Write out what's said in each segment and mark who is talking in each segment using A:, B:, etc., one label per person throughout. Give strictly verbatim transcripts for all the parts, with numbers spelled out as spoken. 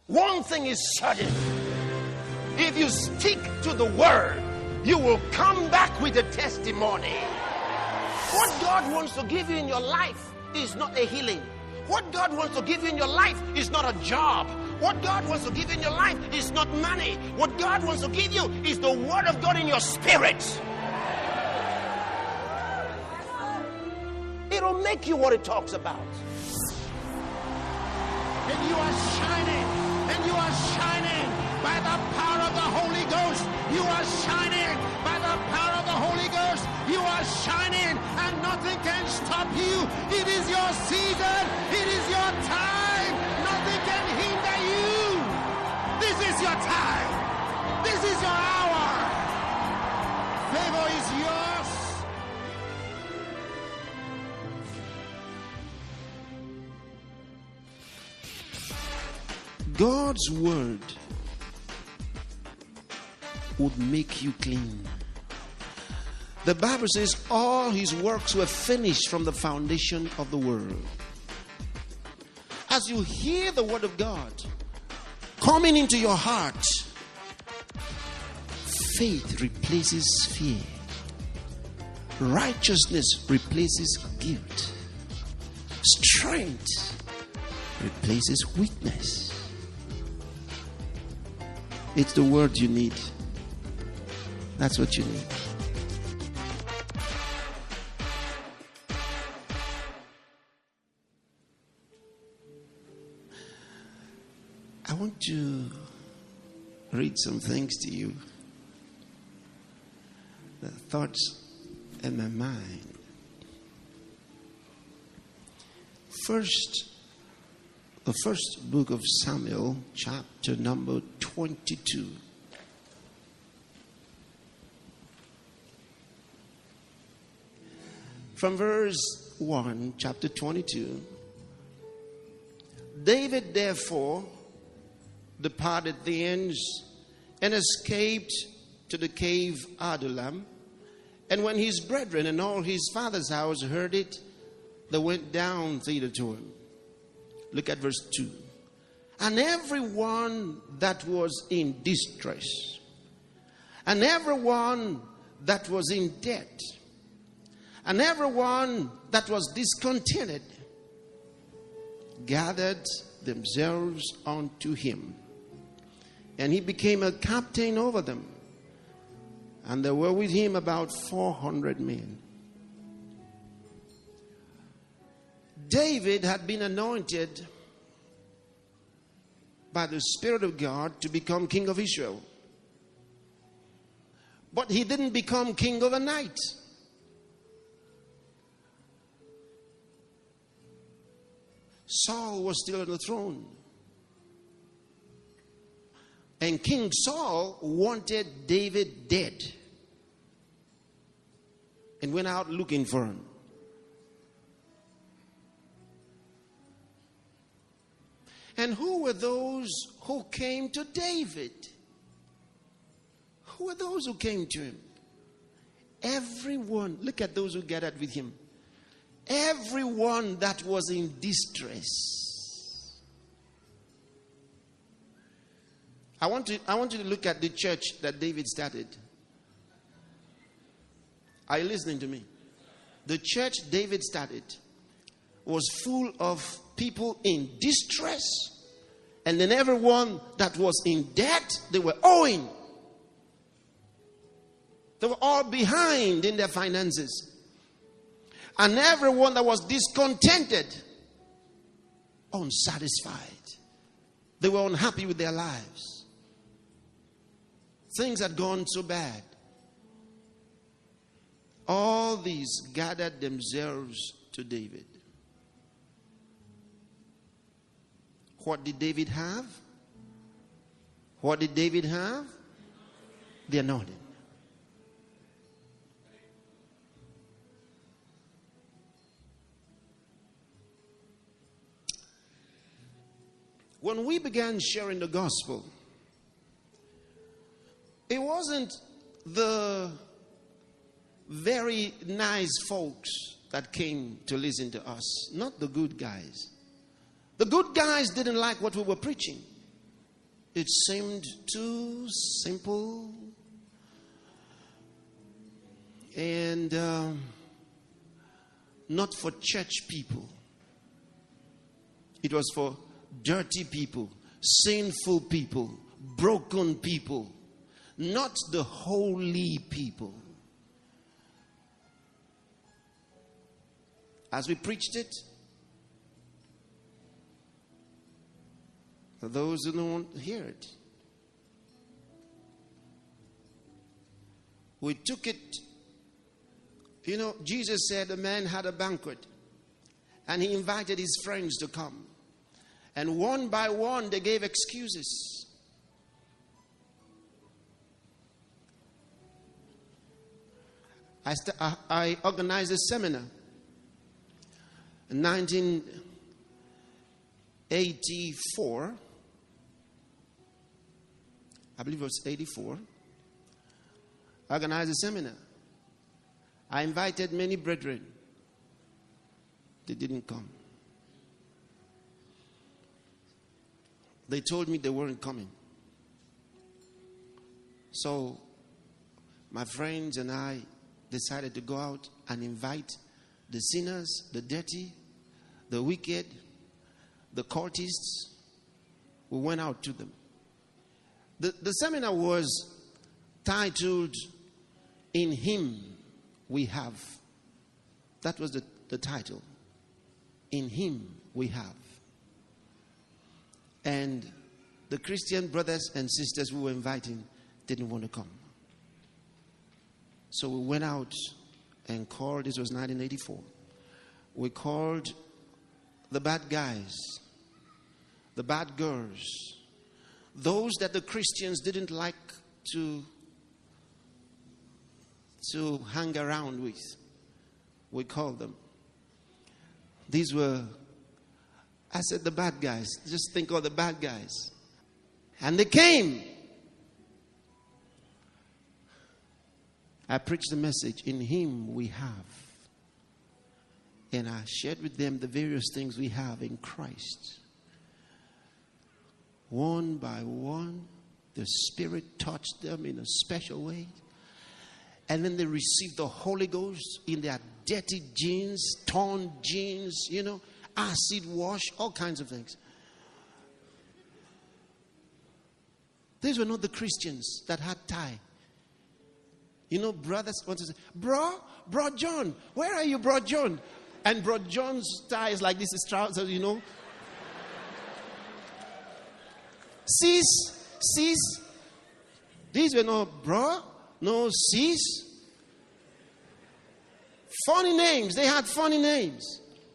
A: One thing is certain. If you stick to the word, you will come back with a testimony. What God wants to give you in your life is not a healing. What God wants to give you in your life is not a job. What God wants to give you in your life is not money. What God wants to give you is the word of God in your spirit. It'll make you what it talks about.
B: And you are shining. And you are shining by the power of the Holy Ghost. You are shining by the power of the Holy Ghost. You are shining and nothing can stop you. It is your season. It is your time. Nothing can hinder you. This is your time. This is your hour. Favor is yours.
C: God's word would make you clean. The Bible says all his works were finished from the foundation of the world. As you hear the word of God coming into your heart, faith replaces fear. Righteousness replaces guilt. Strength replaces weakness. It's the word you need. That's what you need. I want to read some things to you. The thoughts in my mind. First, the first book of Samuel, chapter number twenty-two. From verse one, chapter twenty-two. David therefore departed thence and escaped to the cave Adullam. And when his brethren and all his father's house heard it, they went down thither to him. Look at verse two. And everyone that was in distress, and everyone that was in debt, and everyone that was discontented, gathered themselves unto him. And he became a captain over them. And there were with him about four hundred men. David had been anointed by the Spirit of God to become king of Israel. But he didn't become king overnight. Saul was still on the throne. And King Saul wanted David dead and went out looking for him. And who were those who came to David? Who were those who came to him? Everyone. Look at those who gathered with him. Everyone that was in distress. I want to, I want you to look at the church that David started. Are you listening to me? The church David started was full of people in distress, and then everyone that was in debt, they were owing. They were all behind in their finances. And everyone that was discontented, unsatisfied. They were unhappy with their lives. Things had gone so bad. All these gathered themselves to David. What did David have? What did David have? The anointing. When we began sharing the gospel, it wasn't the very nice folks that came to listen to us, not the good guys. The good guys didn't like what we were preaching. It seemed too simple. And um, not for church people. It was for dirty people, sinful people, broken people, not the holy people. As we preached it, for those who don't hear it, we took it. You know, Jesus said a man had a banquet and he invited his friends to come. And one by one they gave excuses. I, st- I, I organized a seminar in nineteen eighty-four. I believe it was eighty-four. I organized a seminar. I invited many brethren. They didn't come. They told me they weren't coming. So my friends and I decided to go out and invite the sinners, the dirty, the wicked, the cultists. We went out to them. The, the seminar was titled, "In Him We Have." That was the, the title. In Him We Have. And the Christian brothers and sisters we were inviting didn't want to come. So we went out and called, this was nineteen eighty-four. We called the bad guys, the bad girls, those that the Christians didn't like to to hang around with. We called them. These were, I said, the bad guys. Just think of the bad guys. And they came. I preached the message, in Him we have. And I shared with them the various things we have in Christ. One by one, the Spirit touched them in a special way. And then they received the Holy Ghost in their dirty jeans, torn jeans, you know, acid wash, all kinds of things. These were not the Christians that had tie. You know, brothers want to say, bro, bro John, where are you, bro John? And bro John's tie is like this, his trousers, you know. Sis, sis. These were not bro, no sis. Funny names. They had funny names.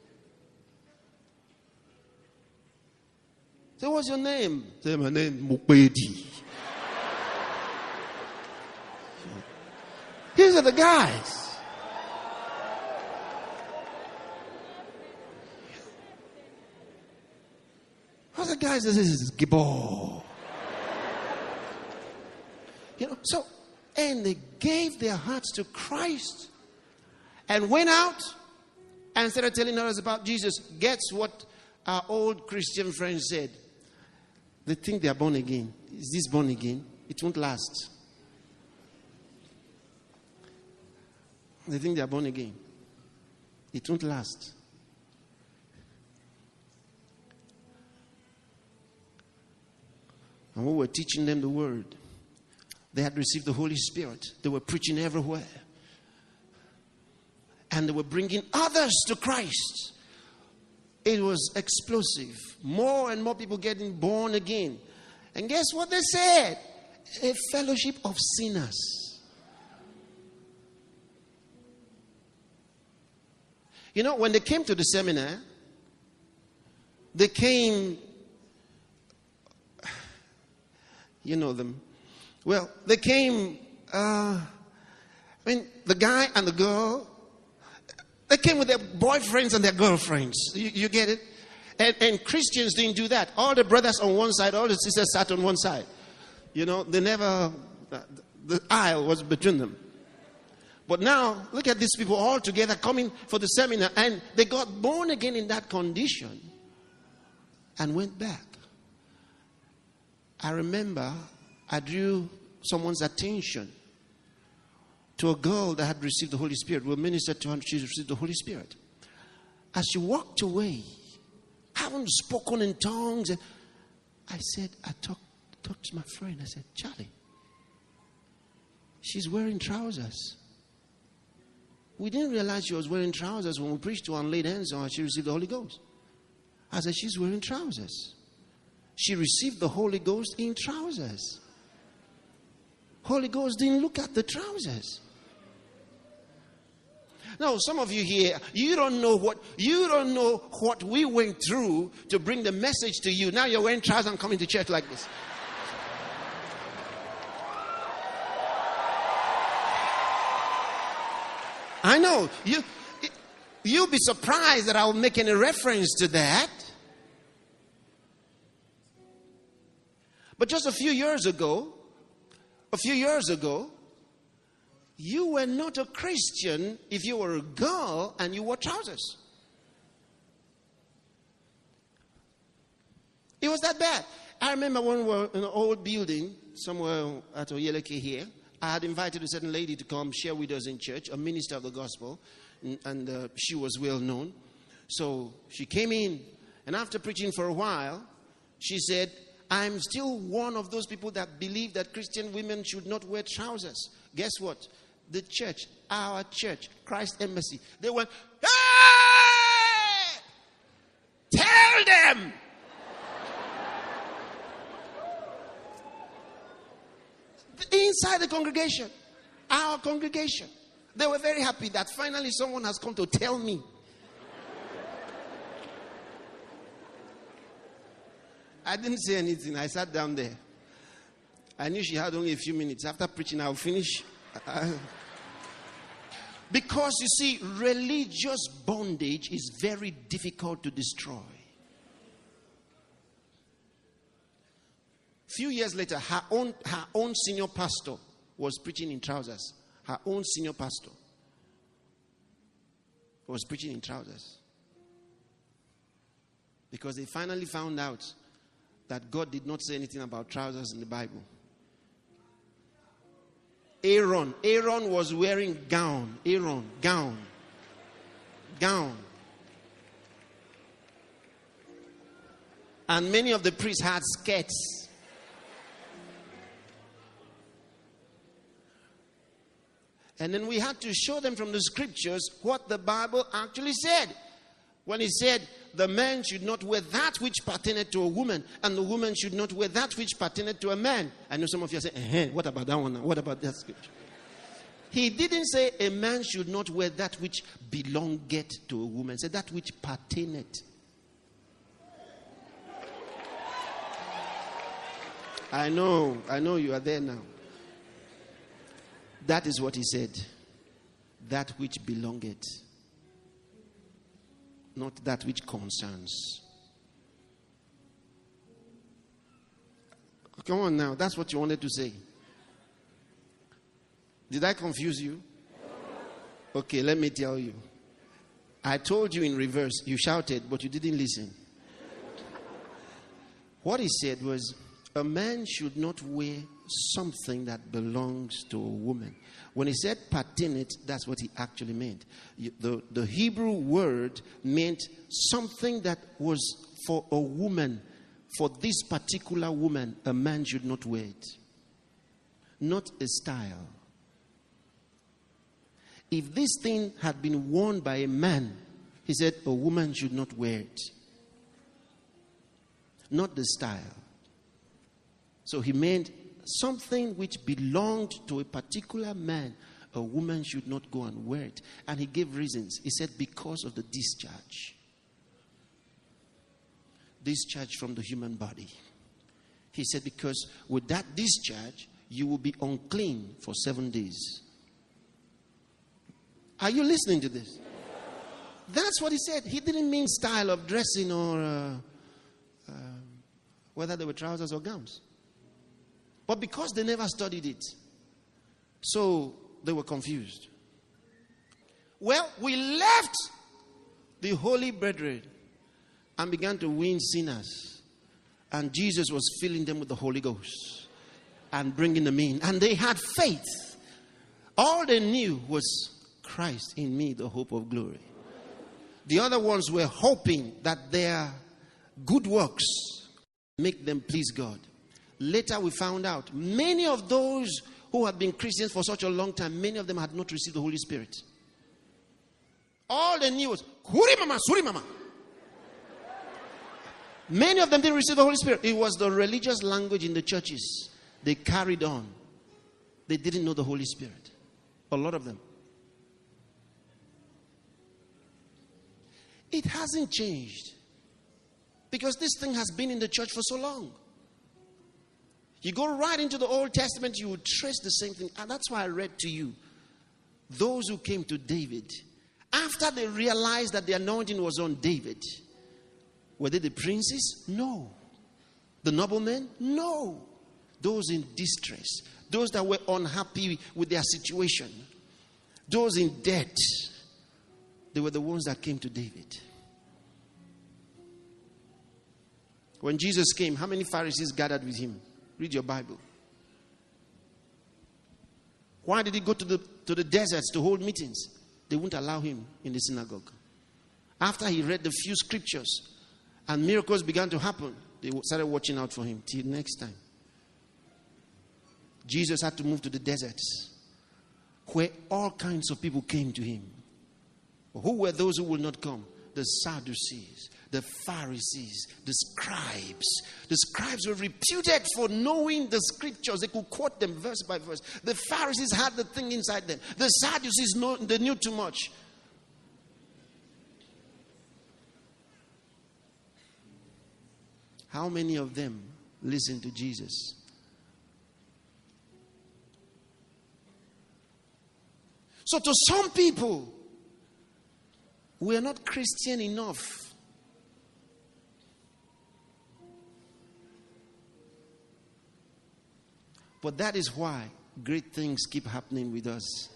C: So what's your name? Say, my name Mukbedi. These are the guys. What's the guys? This is Gibor. You know, so, and they gave their hearts to Christ and went out and started telling others about Jesus. Guess what our old Christian friends said? They think they are born again. Is this born again? It won't last. They think they are born again. It won't last. And we were teaching them the word. They had received the Holy Spirit. They were preaching everywhere. And they were bringing others to Christ. It was explosive. More and more people getting born again. And guess what they said? A fellowship of sinners. You know, when they came to the seminar, they came, you know them. Well, they came, uh, I mean, the guy and the girl, they came with their boyfriends and their girlfriends. You, you get it? And, and Christians didn't do that. All the brothers on one side, all the sisters sat on one side. You know, they never, the aisle was between them. But now, look at these people all together coming for the seminar, and they got born again in that condition and went back. I remember I drew someone's attention to a girl that had received the Holy Spirit. We ministered to her, she received the Holy Spirit. As she walked away, having spoken in tongues, and I said, I talked, talked to my friend. I said, Charlie, she's wearing trousers. We didn't realize she was wearing trousers when we preached to her and laid hands on her. She received the Holy Ghost. I said, she's wearing trousers. She received the Holy Ghost in trousers. Holy Ghost didn't look at the trousers. Now, some of you here, you don't know what you don't know what we went through to bring the message to you. Now you're wearing trousers and coming to church like this. I know you. You'll be surprised that I'll make any reference to that. But just a few years ago, a few years ago, you were not a Christian if you were a girl and you wore trousers. It was that bad. I remember when we were in an old building somewhere at Oyeleke here. I had invited a certain lady to come share with us in church, a minister of the gospel, and, and uh, she was well known. So she came in, and after preaching for a while, she said, I'm still one of those people that believe that Christian women should not wear trousers. Guess what? The church, our church, Christ Embassy, they went, hey! Tell them! Inside the congregation, our congregation, they were very happy that finally someone has come to tell me. I didn't say anything. I sat down there. I knew she had only a few minutes. After preaching, I'll finish. Because you see, religious bondage is very difficult to destroy. A few years later, her own, her own senior pastor was preaching in trousers. Her own senior pastor was preaching in trousers. Because they finally found out that God did not say anything about trousers in the Bible. Aaron, Aaron was wearing gown. Aaron, gown. Gown. And many of the priests had skirts. And then we had to show them from the scriptures what the Bible actually said. When he said, the man should not wear that which pertained to a woman, and the woman should not wear that which pertained to a man. I know some of you are saying, eh, what about that one? What about that scripture? He didn't say a man should not wear that which belongeth to a woman. He said that which pertained. I know, I know you are there now. That is what he said. That which belongeth. Not that which concerns. Come on now. That's what you wanted to say. Did I confuse you? Okay, let me tell you. I told you in reverse. You shouted, but you didn't listen. What he said was, a man should not wear something that belongs to a woman. When he said pertinent, that's what he actually meant. The, the Hebrew word meant something that was for a woman. For this particular woman, a man should not wear it. Not a style. If this thing had been worn by a man, he said a woman should not wear it. Not the style. So he meant something which belonged to a particular man, a woman should not go and wear it. And he gave reasons. He said because of the discharge. Discharge from the human body. He said because with that discharge, you will be unclean for seven days. Are you listening to this? That's what he said. He didn't mean style of dressing or uh, uh, whether they were trousers or gowns. But because they never studied it, so they were confused. Well, we left the holy brethren and began to win sinners And Jesus was filling them with the Holy Ghost and bringing them in. And they had faith. All they knew was Christ in me, the hope of glory. The other ones were hoping that their good works make them please God. Later we found out many of those who had been Christians for such a long time, many of them had not received the Holy Spirit. All they knew was Huri Mama, Suri Mama. Many of them didn't receive the Holy Spirit. It was the religious language in the churches. They carried on. They didn't know the Holy Spirit. A lot of them. It hasn't changed. Because this thing has been in the church for so long. You go right into the Old Testament, you will trace the same thing. And that's why I read to you. Those who came to David, after they realized that the anointing was on David, were they the princes? No. The noblemen? No. Those in distress. Those that were unhappy with their situation. Those in debt. They were the ones that came to David. When Jesus came, how many Pharisees gathered with him? Read your Bible. Why did he go to the, to the deserts to hold meetings? They wouldn't allow him in the synagogue. After he read the few scriptures and miracles began to happen, they started watching out for him till next time. Jesus had to move to the deserts where all kinds of people came to him. Who were those who would not come? The Sadducees, the Pharisees, the scribes. The scribes were reputed for knowing the scriptures. They could quote them verse by verse. The Pharisees had the thing inside them. The Sadducees, know, they knew too much. How many of them listened to Jesus? So to some people, we are not Christian enough. But that is why great things keep happening with us.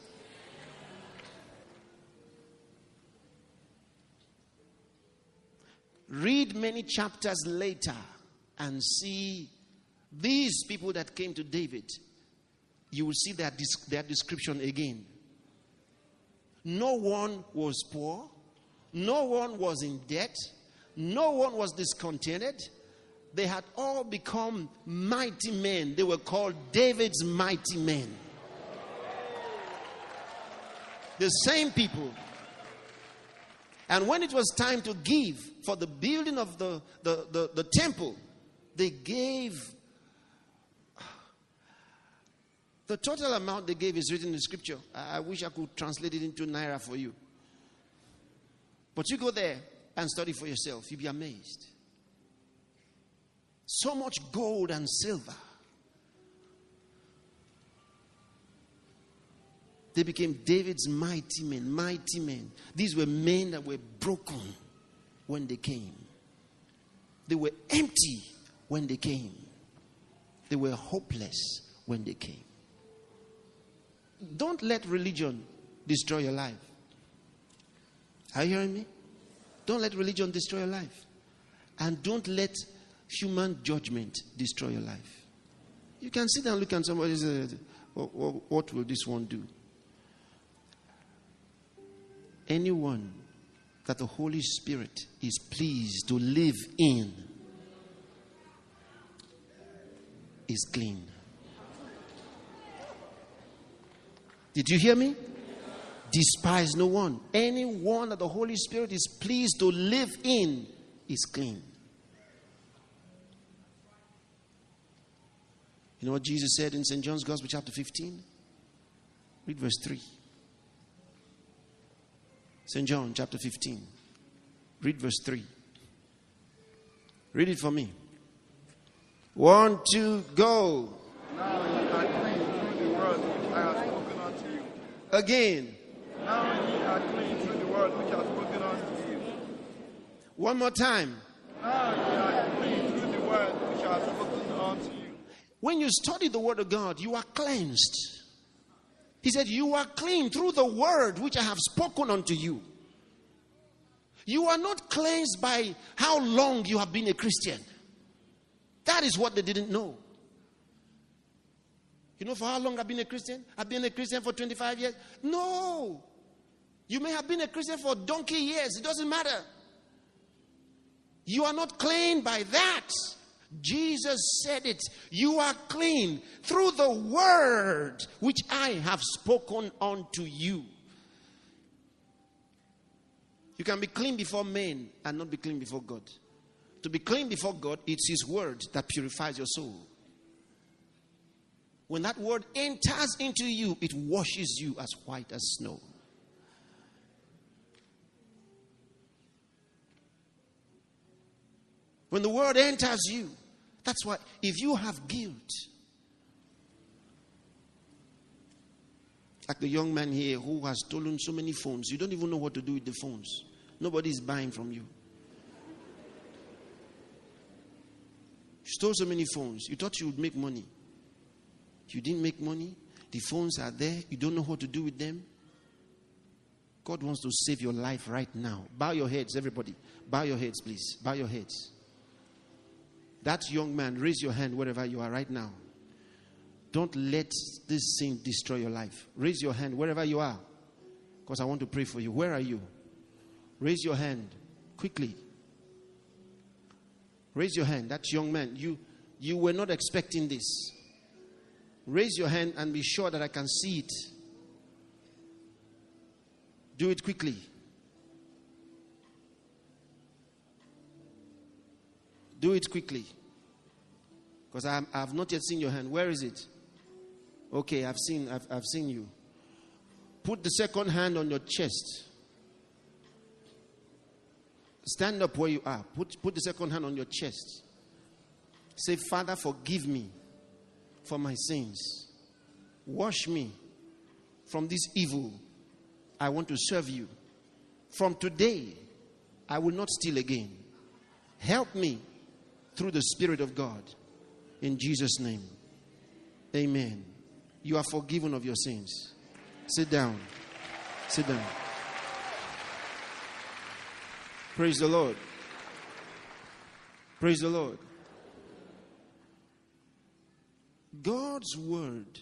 C: Read many chapters later and see these people that came to David. You will see their, their description again. No one was poor. No one was in debt. No one was discontented. They had all become mighty men. They were called David's mighty men. The same people. And when it was time to give for the building of the, the, the, the temple, they gave. The total amount they gave is written in the scripture. I, I wish I could translate it into Naira for you. But you go there and study for yourself. You'll be amazed. So much gold and silver. They became David's mighty men, mighty men. These were men that were broken when they came. They were empty when they came. They were hopeless when they came. Don't let religion destroy your life. Are you hearing me? Don't let religion destroy your life. And don't let human judgment destroy your life. You can sit and look at somebody and say, what will this one do? Anyone that the Holy Spirit is pleased to live in is clean. Did you hear me? Despise no one. Anyone that the Holy Spirit is pleased to live in is clean. You know what Jesus said in Saint John's Gospel chapter fifteen? Read verse three. Saint John chapter fifteen. Read verse three. Read it for me. One, two, go.
D: Now ye are clean through the word which I have spoken unto you.
C: Again.
D: Now ye are clean through the word which I have spoken unto you.
C: One more time.
D: Now ye are clean through the word which I have spoken unto you.
C: When you study the word of God, you are cleansed. He said, you are clean through the word which I have spoken unto you. You are not cleansed by how long you have been a Christian. That is what they didn't know. You know for how long I've been a Christian? I've been a Christian for twenty-five years. No. You may have been a Christian for donkey years. It doesn't matter. You are not clean by that. Jesus said it. You are clean through the word which I have spoken unto you. You can be clean before men and not be clean before God. To be clean before God, it's His word that purifies your soul. When that word enters into you, it washes you as white as snow. When the word enters you, that's why if you have guilt, like the young man here who has stolen so many phones, you don't even know what to do with the phones. Nobody is buying from you. You stole so many phones. You thought you would make money. You didn't make money. The phones are there. You don't know what to do with them. God wants to save your life right now. Bow your heads, everybody. Bow your heads, please. Bow your heads. That young man, raise your hand wherever you are right now. Don't let this sin destroy your life. Raise your hand wherever you are, because I want to pray for you. Where are you? Raise your hand quickly. Raise your hand. That young man, you, you were not expecting this. Raise your hand and be sure that I can see it. Do it quickly. Do it quickly. Because I have not yet seen your hand. Where is it? Okay, I've seen, I've, I've seen you. Put the second hand on your chest. Stand up where you are. Put, put the second hand on your chest. Say, Father, forgive me for my sins. Wash me from this evil. I want to serve you. From today, I will not steal again. Help me through the Spirit of God. In Jesus' name. Amen. You are forgiven of your sins. Sit down. Sit down. Praise the Lord. Praise the Lord. God's word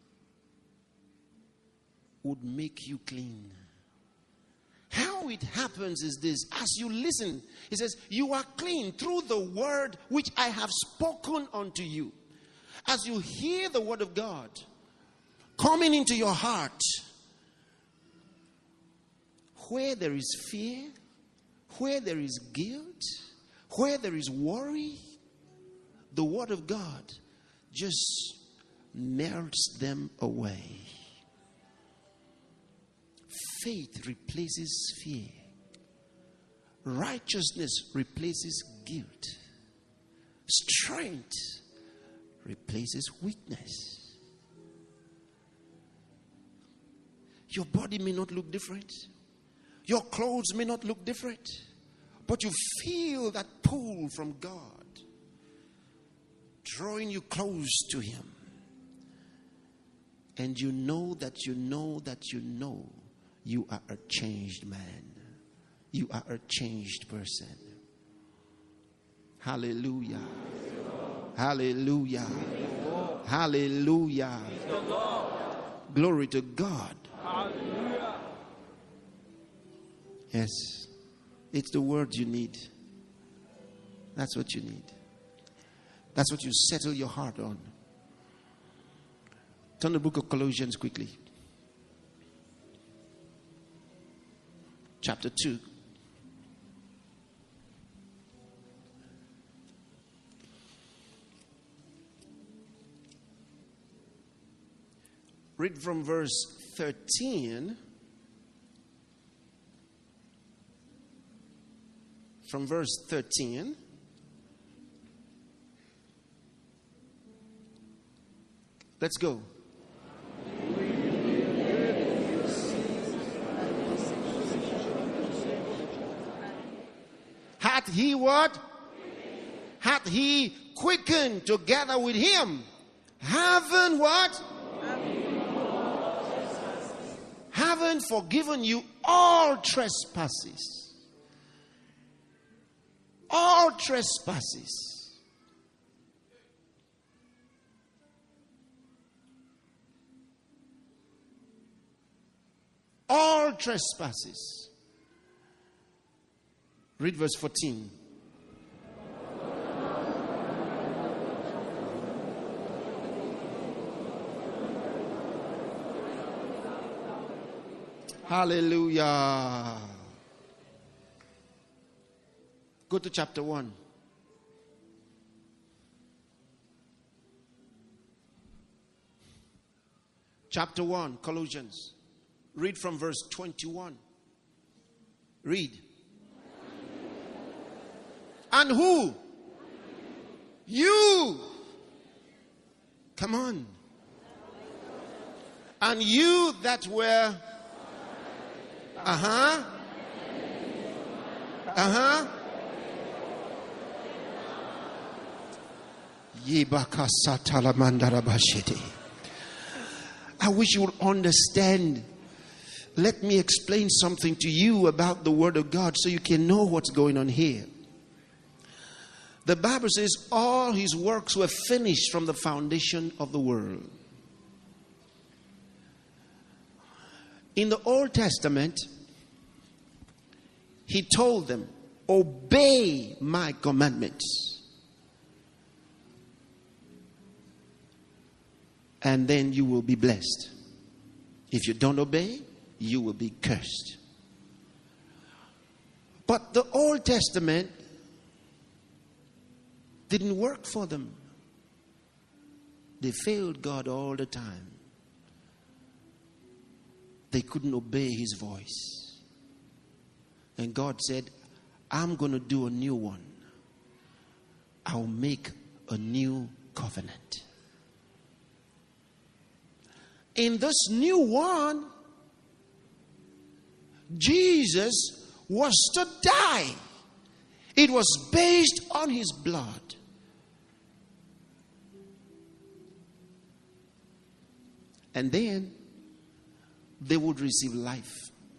C: would make you clean. How it happens is this. As you listen, it says, you are clean through the word which I have spoken unto you. As you hear the word of God coming into your heart, where there is fear, where there is guilt, where there is worry, the word of God just melts them away. Faith replaces fear. Righteousness replaces guilt. Strength replaces weakness. Your body may not look different. Your clothes may not look different. But you feel that pull from God, drawing you close to Him. And you know that you know that you know you are a changed man. You are a changed person. Hallelujah. Hallelujah. Hallelujah. Glory to God.
D: Hallelujah.
C: Yes. It's the word you need. That's what you need. That's what you settle your heart on. Turn the book of Colossians quickly. Chapter two. Read from verse thirteen. From verse thirteen. Let's go. Hath he what? Hath he quickened together with him? Haven't what? Haven't forgiven you all trespasses. All trespasses. all trespasses. Read verse fourteen. Hallelujah. Go to chapter one. Chapter one, Colossians. Read from verse twenty-one. Read. And who? You. Come on. And you that were. Uh-huh. Uh-huh. I wish you would understand. Let me explain something to you about the Word of God so you can know what's going on here. The Bible says all His works were finished from the foundation of the world. In the Old Testament, He told them, obey my commandments, and then you will be blessed. If you don't obey, you will be cursed. But the Old Testament didn't work for them. They failed God all the time. They couldn't obey His voice. And God said, I'm going to do a new one. I'll make a new covenant. In this new one, Jesus was to die. It was based on His blood. And then they would receive life.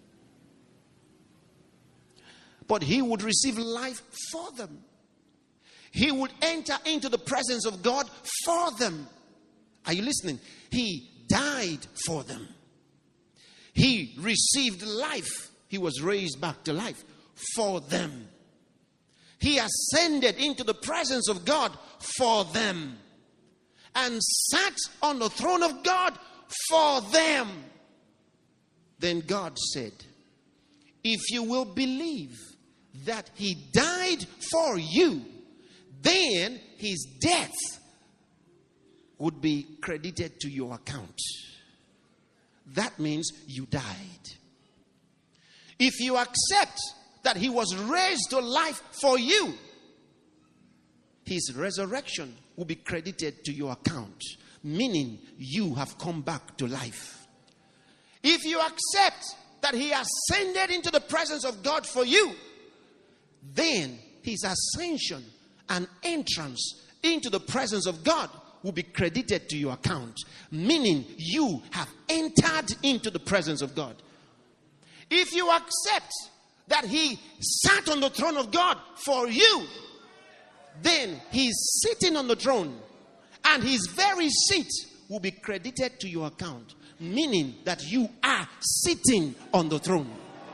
C: But He would receive life for them. He would enter into the presence of God for them. Are you listening? He died for them. He received life. He was raised back to life for them. He ascended into the presence of God for them. And sat on the throne of God for them. Then God said, if you will believe that He died for you, then His death would be credited to your account. That means you died. If you accept that He was raised to life for you, His resurrection will be credited to your account, meaning you have come back to life. If you accept that He ascended into the presence of God for you, then His ascension and entrance into the presence of God will be credited to your account, meaning you have entered into the presence of God. If you accept that He sat on the throne of God for you, then He's sitting on the throne, and His very seat will be credited to your account, meaning that you are sitting on the throne.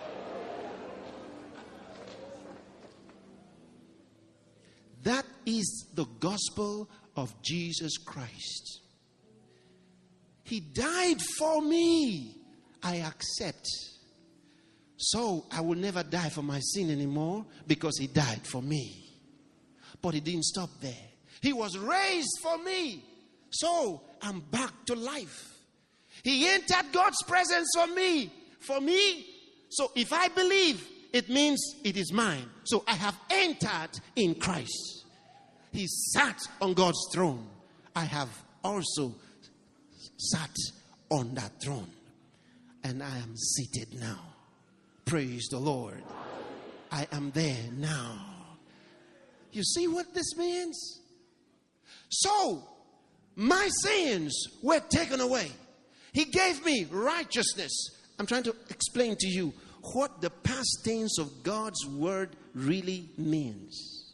C: That is the gospel of Jesus Christ. He died for me. I accept. So I will never die for my sin anymore because He died for me. But He didn't stop there. He was raised for me. So I'm back to life. He entered God's presence for me. For me. So if I believe, it means it is mine. So I have entered in Christ. He sat on God's throne. I have also sat on that throne. And I am seated now. Praise the Lord. I am there now. You see what this means? So, my sins were taken away. He gave me righteousness. I'm trying to explain to you what the past tense of God's word really means.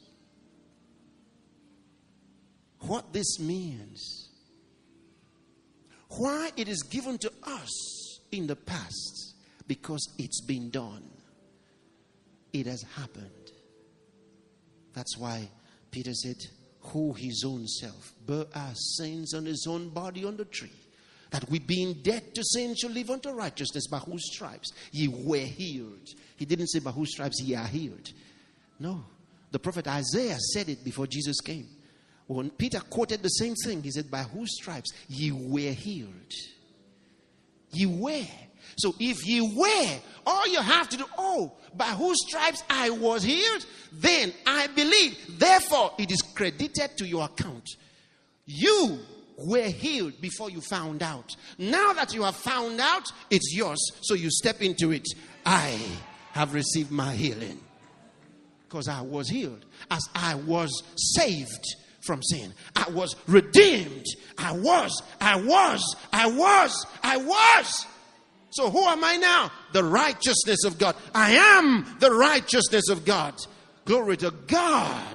C: What this means. Why it is given to us in the past, because it's been done. It has happened. That's why Peter said, who his own self bare our sins on his own body on the tree, that we being dead to sin should live unto righteousness, by whose stripes ye were healed. He didn't say by whose stripes ye are healed. No. The prophet Isaiah said it before Jesus came. When Peter quoted the same thing, he said, by whose stripes ye were healed. Ye were. So if ye were, all you have to do, oh, by whose stripes I was healed, then I believe. Therefore, it is credited to your account. You were healed before you found out. Now that you have found out, it's yours. So you step into it. I have received my healing. Because I was healed. As I was saved from sin. I was redeemed. I was, I was, I was, I was. So who am I now? The righteousness of God. I am the righteousness of God. Glory to God.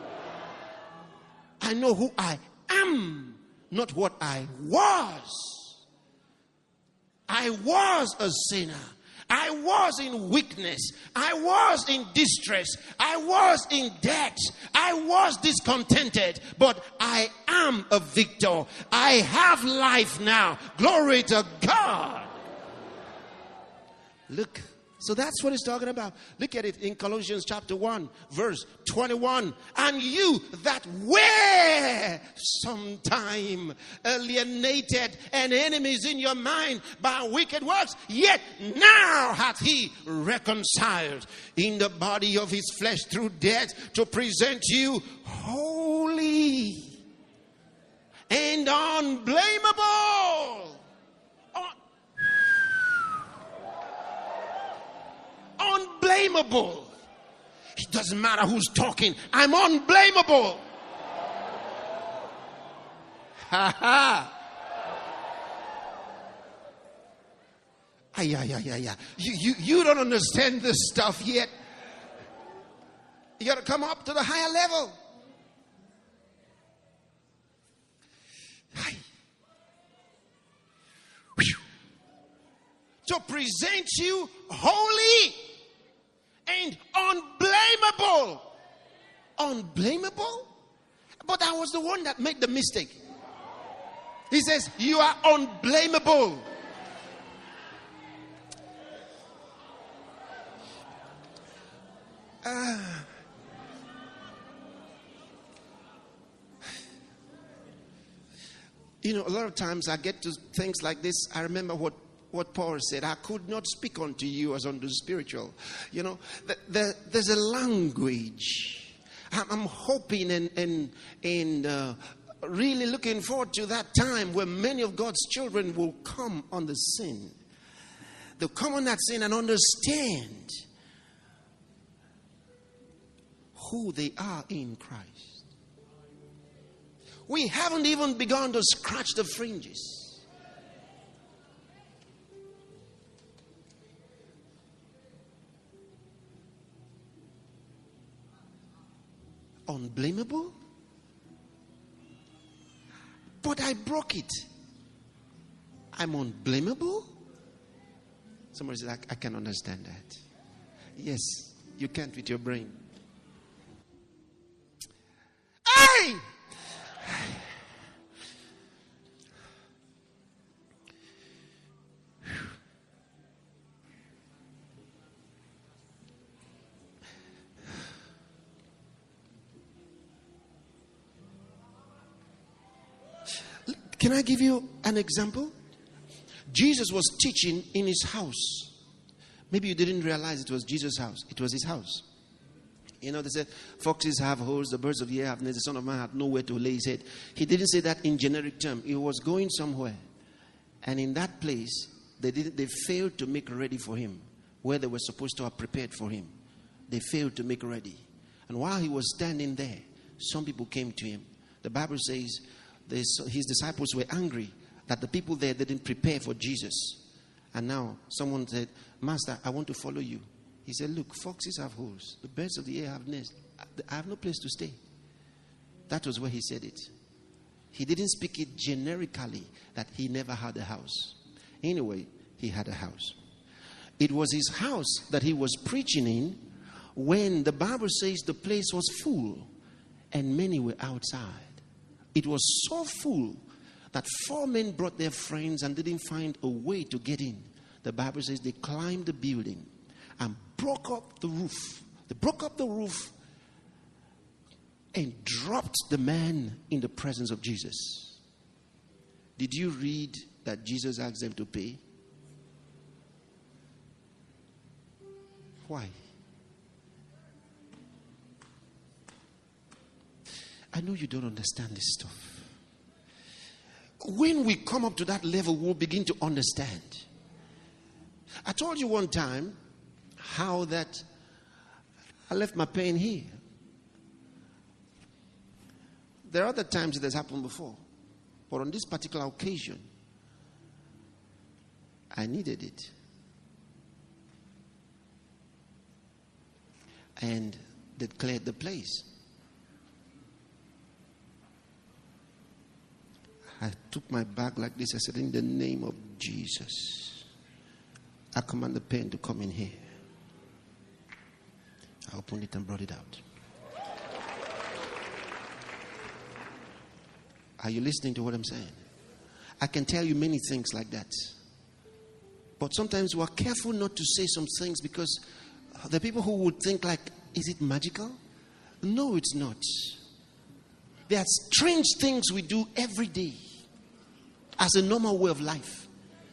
C: I know who I am, not what I was. I was a sinner. I was in weakness. I was in distress. I was in debt. I was discontented. But I am a victor. I have life now. Glory to God. Look. So that's what he's talking about. Look at it in Colossians chapter one, verse twenty-one. And you that were sometime alienated and enemies in your mind by wicked works, yet now hath he reconciled in the body of his flesh through death, to present you holy and unblameable. Unblameable. It doesn't matter who's talking. I'm unblameable. Ha ha. Ay, ay, ay, ay, ay. You, you, you don't understand this stuff yet. You got to come up to the higher level. Ay. To present you holy and unblameable. Unblameable? But I was the one that made the mistake. He says, you are unblameable. Uh, you know, a lot of times I get to things like this. I remember what What Paul said, I could not speak unto you as unto the spiritual. You know, the, the, there's a language. I'm, I'm hoping and, and, and uh, really looking forward to that time where many of God's children will come on the scene. They'll come on that scene and understand who they are in Christ. We haven't even begun to scratch the fringes. Unblameable? But I broke it. I'm unblameable? Somebody said, I, I can understand that. Yes, you can't with your brain. Hey! Can I give you an example? Jesus was teaching in his house. Maybe you didn't realize it was Jesus' house. It was his house. You know, they said, foxes have holes, the birds of the air have nests, the Son of Man had nowhere to lay his head. He didn't say that in generic term. He was going somewhere. And in that place, they didn't. They failed to make ready for him where they were supposed to have prepared for him. They failed to make ready. And while he was standing there, some people came to him. The Bible says, his disciples were angry that the people there didn't prepare for Jesus. And now someone said, Master, I want to follow you. He said, look, foxes have holes. The birds of the air have nests. I have no place to stay. That was where he said it. He didn't speak it generically that he never had a house. Anyway, he had a house. It was his house that he was preaching in when the Bible says the place was full and many were outside. It was so full that four men brought their friends and didn't find a way to get in. The Bible says they climbed the building and broke up the roof. They broke up the roof and dropped the man in the presence of Jesus. Did you read that Jesus asked them to pay? Why? I know you don't understand this stuff. When we come up to that level, we'll begin to understand. I told you one time how that I left my pen here. There are other times it has happened before. But on this particular occasion, I needed it. And they cleared the place. I took my bag like this. I said, in the name of Jesus, I command the pen to come in here. I opened it and brought it out. Are you listening to what I'm saying? I can tell you many things like that. But sometimes we are careful not to say some things because the people who would think like, is it magical? No, it's not. There are strange things we do every day as a normal way of life.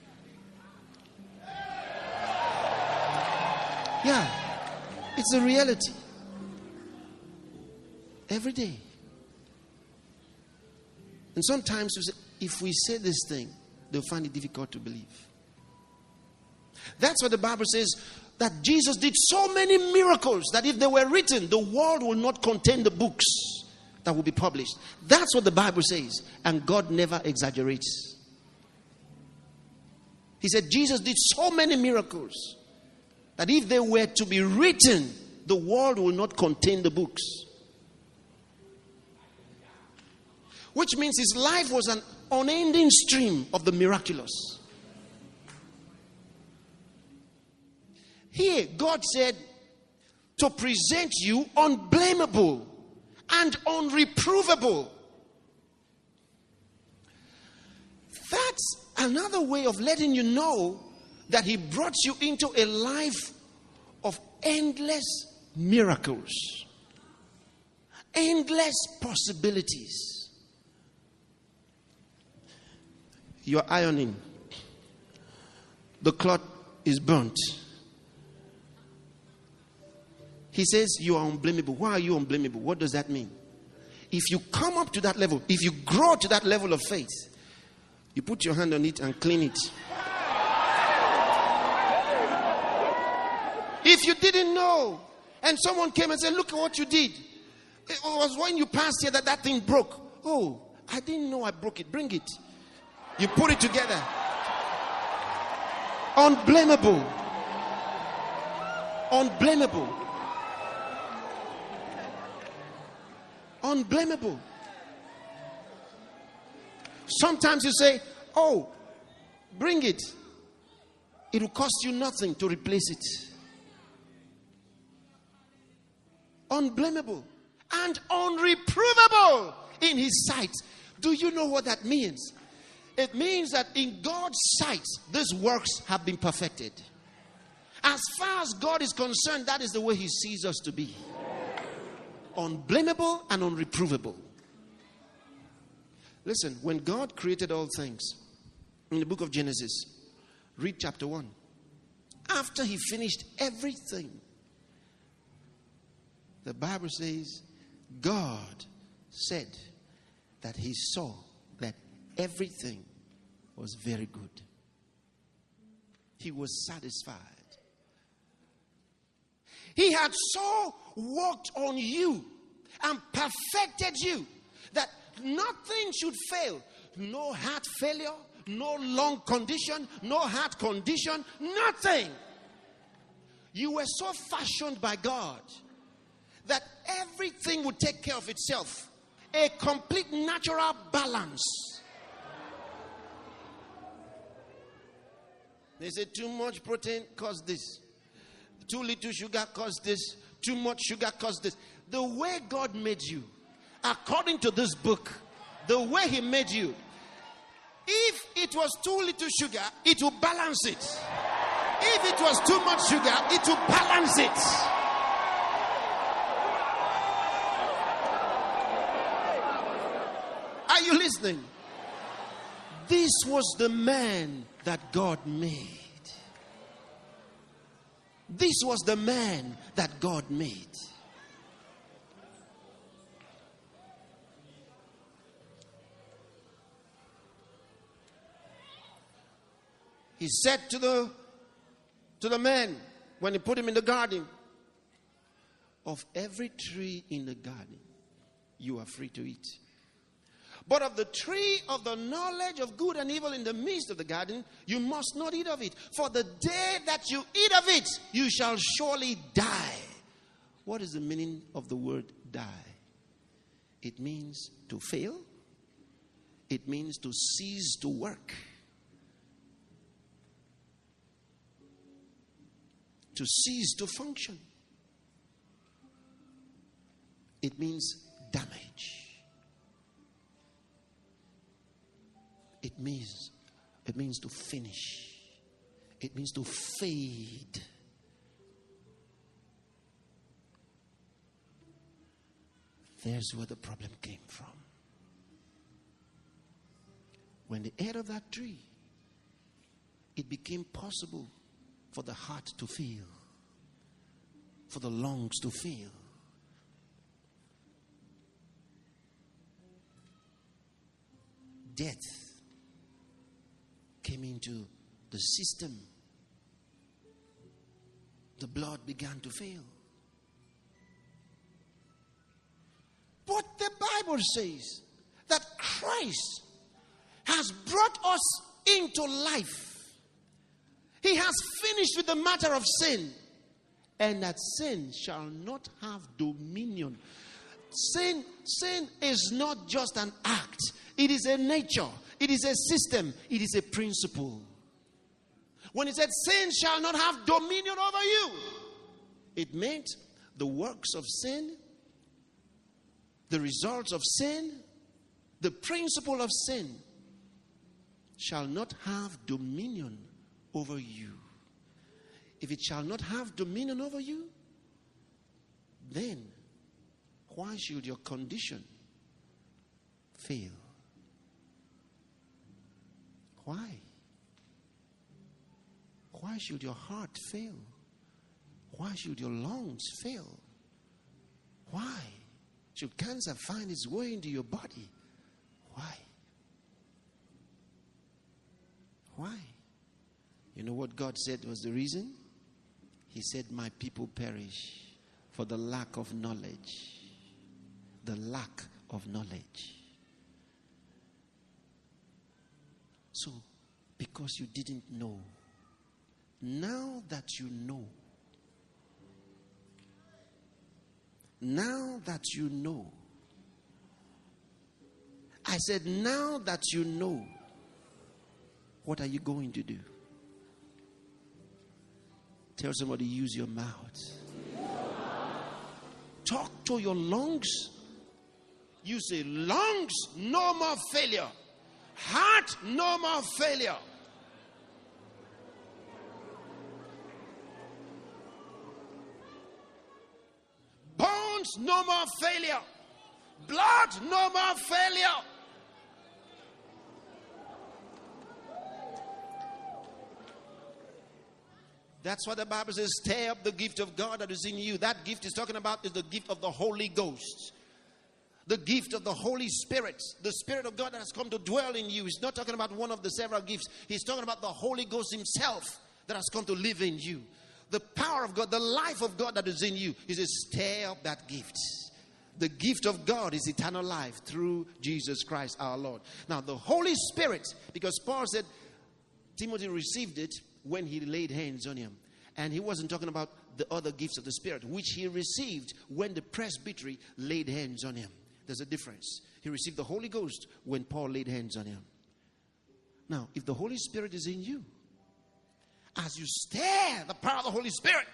C: Yeah, it's a reality. Every day. And sometimes if we say this thing, they'll find it difficult to believe. That's what the Bible says, that Jesus did so many miracles that if they were written, the world will not contain the books that will be published. That's what the Bible says. And God never exaggerates. He said Jesus did so many miracles that if they were to be written, the world will not contain the books. Which means his life was an unending stream of the miraculous. Here, God said to present you unblameable and unreprovable. That's another way of letting you know that he brought you into a life of endless miracles, endless possibilities. You're ironing. The cloth is burnt. He says you are unblameable. Why are you unblameable? What does that mean? If you come up to that level, if you grow to that level of faith, you put your hand on it and clean it. If you didn't know, and someone came and said, look at what you did. It was when you passed here that that thing broke. Oh, I didn't know I broke it. Bring it. You put it together. Unblameable. Unblameable. Unblameable. Sometimes you say, oh, bring it. It will cost you nothing to replace it. Unblameable and unreprovable in his sight. Do you know what that means? It means that in God's sight, these works have been perfected. As far as God is concerned, that is the way he sees us to be. Unblameable and unreprovable. Listen, when God created all things, in the book of Genesis, read chapter one. After he finished everything, the Bible says, God said that he saw that everything was very good. He was satisfied. He had so worked on you and perfected you that nothing should fail. No heart failure, no lung condition, no heart condition, nothing. You were so fashioned by God that everything would take care of itself. A complete natural balance. They say too much protein causes this. Too little sugar causes this. Too much sugar causes this. The way God made you, according to this book, the way He made you, if it was too little sugar, it will balance it. If it was too much sugar, it will balance it. Are you listening? This was the man that God made. This was the man that God made. He said to the to the man when he put him in the garden, of every tree in the garden you are free to eat, but of the tree of the knowledge of good and evil in the midst of the garden you must not eat of it, for the day that you eat of it you shall surely die. What is the meaning of the word die? It means to fail. It means to cease to work. To cease to function. It means damage. It means it means to finish. It means to fade. There's where the problem came from. When they ate of that tree, it became possible for the heart to feel, for the lungs to feel. Death came into the system. The blood began to fail. But the Bible says that Christ has brought us into life. He has finished with the matter of sin. And that sin shall not have dominion. Sin, sin is not just an act. It is a nature. It is a system. It is a principle. When he said sin shall not have dominion over you, it meant the works of sin, the results of sin, the principle of sin shall not have dominion over you. If it shall not have dominion over you, then why should your condition fail? Why? Why should your heart fail? Why should your lungs fail? Why should cancer find its way into your body? Why? Why? You know what God said was the reason? He said, my people perish for the lack of knowledge. The lack of knowledge. So, because you didn't know, now that you know, now that you know, I said, now that you know, what are you going to do? Tell somebody, use your mouth. Talk to your lungs. You say, lungs, no more failure. Heart, no more failure. Bones, no more failure. Blood, no more failure. That's what the Bible says, stir up the gift of God that is in you. That gift is talking about is the gift of the Holy Ghost. The gift of the Holy Spirit. The Spirit of God that has come to dwell in you. He's not talking about one of the several gifts. He's talking about the Holy Ghost himself that has come to live in you. The power of God, the life of God that is in you. He says, stir up that gift. The gift of God is eternal life through Jesus Christ our Lord. Now the Holy Spirit, because Paul said Timothy received it when he laid hands on him. And he wasn't talking about the other gifts of the Spirit, which he received when the presbytery laid hands on him. There's a difference. He received the Holy Ghost when Paul laid hands on him. Now, if the Holy Spirit is in you, as you stir the power of the Holy Spirit,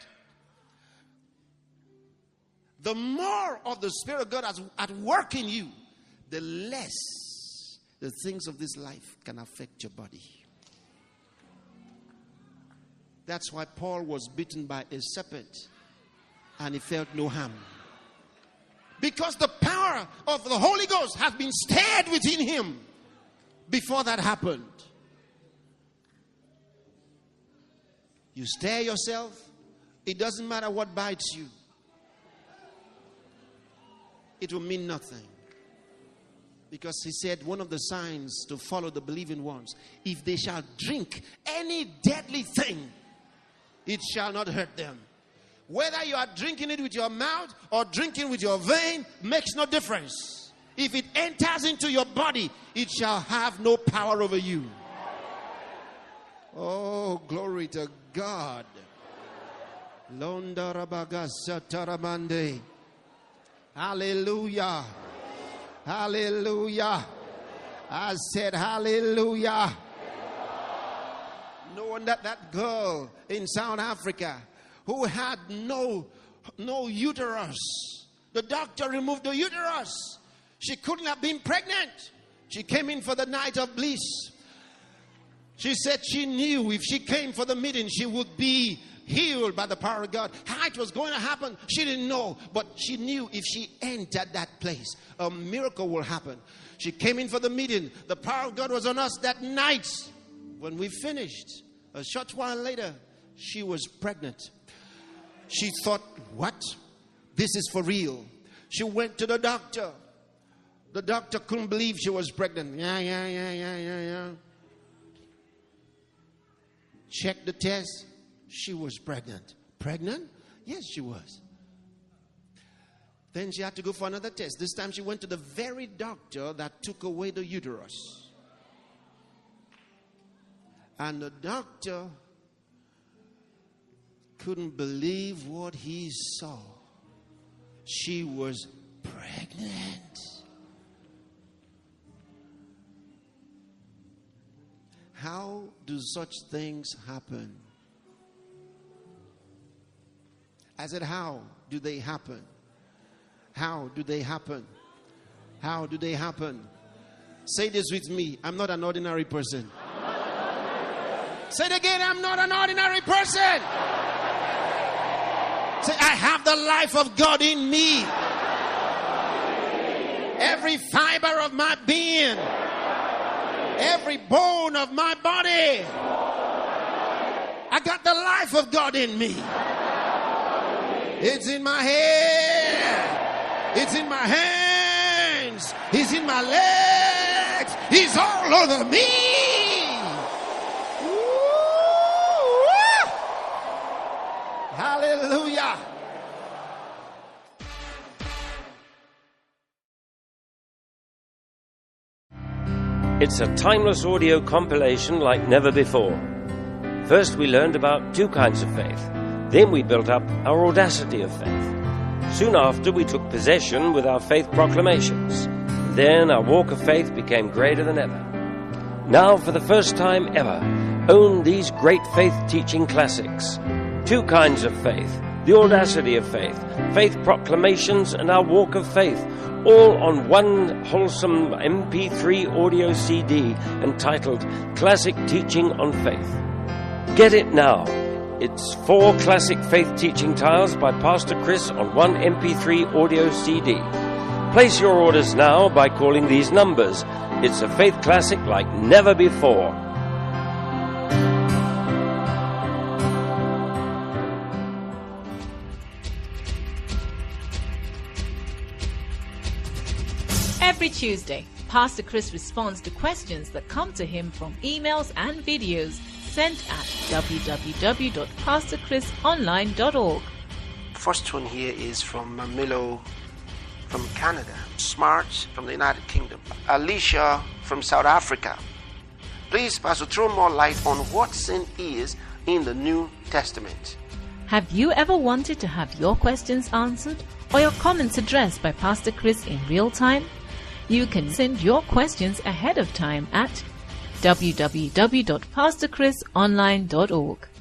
C: the more of the Spirit of God is at work in you, the less the things of this life can affect your body. That's why Paul was bitten by a serpent and he felt no harm. Because the power of the Holy Ghost has been stirred within him before that happened. You stir yourself, it doesn't matter what bites you. It will mean nothing. Because he said one of the signs to follow the believing ones, if they shall drink any deadly thing, it shall not hurt them. Whether you are drinking it with your mouth or drinking with your vein makes no difference. If it enters into your body, it shall have no power over you. Oh, glory to God. Hallelujah. Hallelujah. I said hallelujah. No wonder that girl in South Africa who had no, no uterus, the doctor removed the uterus. She couldn't have been pregnant. She came in for the night of bliss. She said she knew if she came for the meeting, she would be healed by the power of God. How it was going to happen, she didn't know. But she knew if she entered that place, a miracle will happen. She came in for the meeting. The power of God was on us that night. When we finished, a short while later, she was pregnant. She thought, what? This is for real. She went to the doctor. The doctor couldn't believe she was pregnant. Yeah, yeah, yeah, yeah, yeah, yeah. Checked the test. She was pregnant. Pregnant? Yes, she was. Then she had to go for another test. This time she went to the very doctor that took away the uterus. And the doctor couldn't believe what he saw. She was pregnant. How do such things happen? I said, how do they happen? How do they happen? How do they happen? Say this with me. I'm not an ordinary person. Say it again. I'm not an ordinary person. Say, I have the life of God in me. Every fiber of my being, every bone of my body, I got the life of God in me. It's in my head. It's in my hands. It's in my legs. He's all over me. Woo! Hallelujah.
E: It's a timeless audio compilation like never before. First, we learned about two kinds of faith. Then we built up our audacity of faith. Soon after, we took possession with our faith proclamations. Then our walk of faith became greater than ever. Now, for the first time ever, own these great faith teaching classics. Two kinds of faith, the audacity of faith, faith proclamations, and our walk of faith, all on one wholesome M P three audio C D entitled Classic Teaching on Faith. Get it now. It's four classic faith teaching tiles by Pastor Chris on one M P three audio C D. Place your orders now by calling these numbers. It's a faith classic like never before.
F: Every Tuesday, Pastor Chris responds to questions that come to him from emails and videos sent at w w w dot pastor chris online dot org.
C: First one here is from Mamilo from Canada. Smart from the United Kingdom. Alicia from South Africa. Please, Pastor, throw more light on what sin is in the New Testament.
F: Have you ever wanted to have your questions answered or your comments addressed by Pastor Chris in real time? You can send your questions ahead of time at w w w dot pastor chris online dot org.